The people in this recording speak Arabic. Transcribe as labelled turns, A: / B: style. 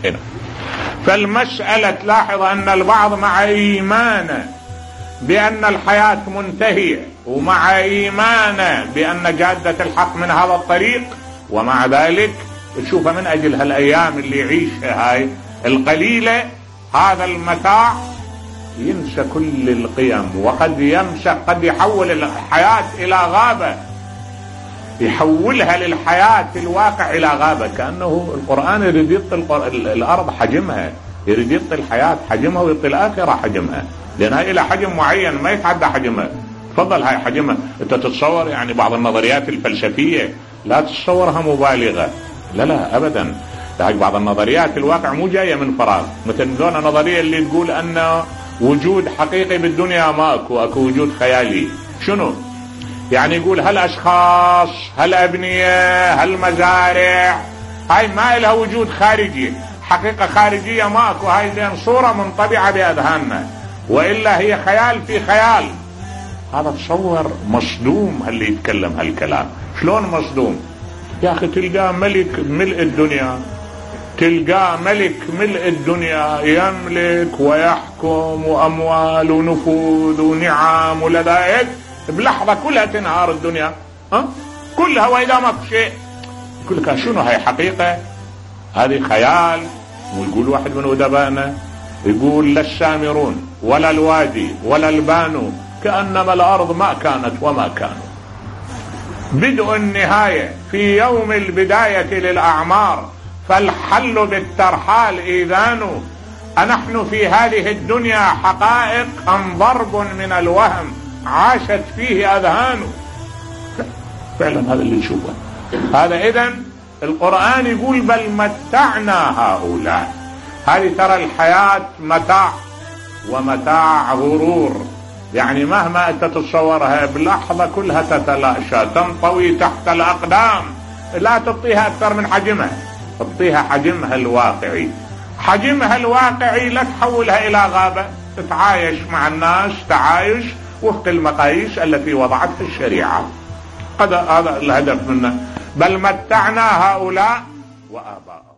A: خلقنا. فالمسألة تلاحظ أن البعض مع إيمانه بأن الحياة منتهية، ومع إيمانه بأن جادة الحق من هذا الطريق، ومع ذلك تشوفه من أجل هالأيام اللي يعيشها هاي القليلة، هذا المتاع، ينسى كل القيم، وقد يمسك، قد يحول الحياة إلى غابة، يحولها للحياة الواقع إلى غابة. كأنه القرآن يريد يعطي الأرض حجمها، يريد يعطي الحياة حجمها، ويعطي الآخرة حجمها، لأنها إلى حجم معين ما يتعدى حجمها. تفضل هاي حجمها. أنت تتصور يعني بعض النظريات الفلسفية لا تتصورها مبالغة، لا أبدا. بعض النظريات الواقع مو جاية من فراغ، مثل دون النظرية اللي تقول أن وجود حقيقي بالدنيا ماكو، أكو وجود خيالي. شنو يعني؟ يقول هالأشخاص، هالأبنية، هالمزارع، هاي ما لها وجود خارجي، حقيقة خارجية ماكو، هاي زين صورة منطبعة بأذهاننا، وإلا هي خيال في خيال. هذا تصور مصدوم اللي يتكلم هالكلام. شلون مصدوم يا أخي؟ تلقاه ملك ملء الدنيا، تلقاه ملك ملء الدنيا، يملك ويحكم، وأموال ونفوذ ونعم ولذائذ، بلحظة كلها تنهار الدنيا، كلها، وإذا ما في شيء يقول لك شنو هاي؟ حقيقة؟ هذه خيال. ويقول واحد من أدبائنا يقول لا السامرون ولا الوادي ولا البانو، كأنما الأرض ما كانت وما كانوا. بدء النهاية في يوم البداية للأعمار، فالحل بالترحال إذان. أنحن في هذه الدنيا حقائق أم ضرب من الوهم عاشت فيه أذهان؟ فعلا هذا اللي نشوفه. هذا إذن القرآن يقول بل متعنا هؤلاء. هذه ترى الحياة متاع، ومتاع غرور، يعني مهما أنت تتصورها بلحظة كلها تتلاشى، تنطوي تحت الأقدام، لا تعطيها أكثر من حجمها، تعطيها حجمها الواقعي. حجمها الواقعي لا تحولها إلى غابة، تتعايش مع الناس تعايش وفق المقاييس التي وضعتها الشريعة. هذا الهدف منه. بل متعنا هؤلاء وآباءهم.